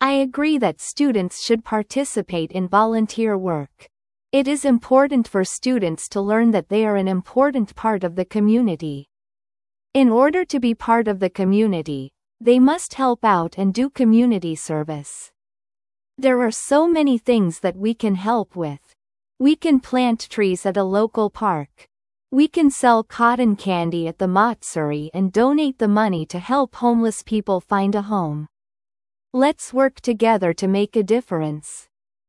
I agree that students should participate in volunteer work. It is important for students to learn that they are an important part of the community. In order to be part of the community, they must help out and do community service. There are so many things that we can help with. We can plant trees at a local park. We can sell cotton candy at the Matsuri and donate the money to help homeless people find a home. Let's work together to make a difference.